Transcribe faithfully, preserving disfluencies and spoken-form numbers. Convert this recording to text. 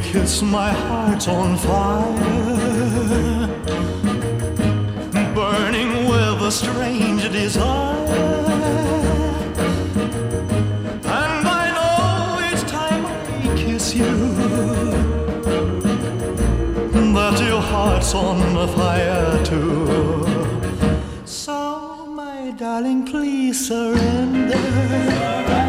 kiss, my heart's on fire, burning with a strange desire. And I know each time I kiss you that your heart's on fire too. So, my darling, please surrender.